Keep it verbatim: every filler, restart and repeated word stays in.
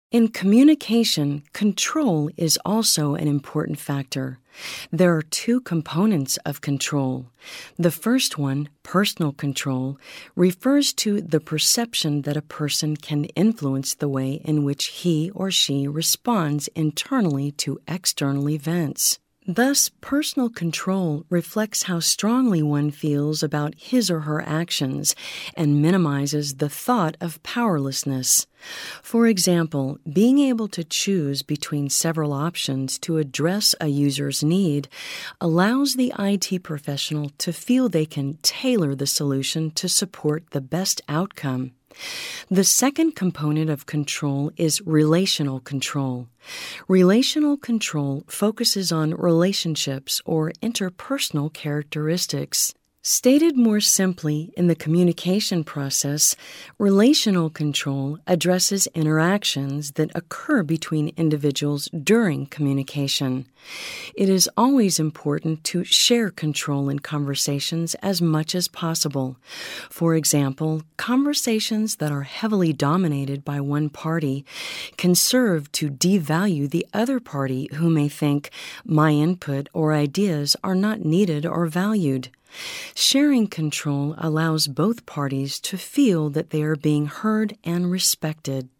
In communication, control is also an important factor. There are two components of control. The first one, personal control, refers to the perception that a person can influence the way in which he or she responds internally to external events. Thus, personal control reflects how strongly one feels about his or her actions and minimizes the thought of powerlessness. For example, being able to choose between several options to address a user's need allows the I T professional to feel they can tailor the solution to support the best outcome. The second component of control is relational control. Relational control focuses on relationships or interpersonal characteristics. Stated more simply, in the communication process, relational control addresses interactions that occur between individuals during communication. It is always important to share control in conversations as much as possible. For example, conversations that are heavily dominated by one party can serve to devalue the other party who may think my input or ideas are not needed or valued. Sharing control allows both parties to feel that they are being heard and respected.